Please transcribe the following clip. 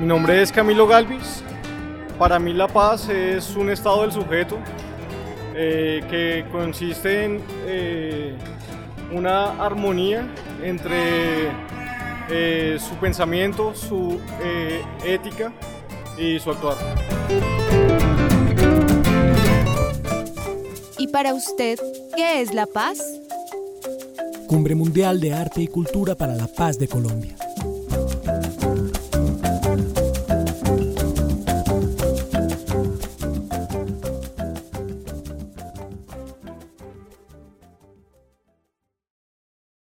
Mi nombre es Camilo Galvis. Para mí la paz es un estado del sujeto que consiste en una armonía entre su pensamiento, su ética y su actuar. ¿Y para usted qué es la paz? Cumbre Mundial de Arte y Cultura para la Paz de Colombia.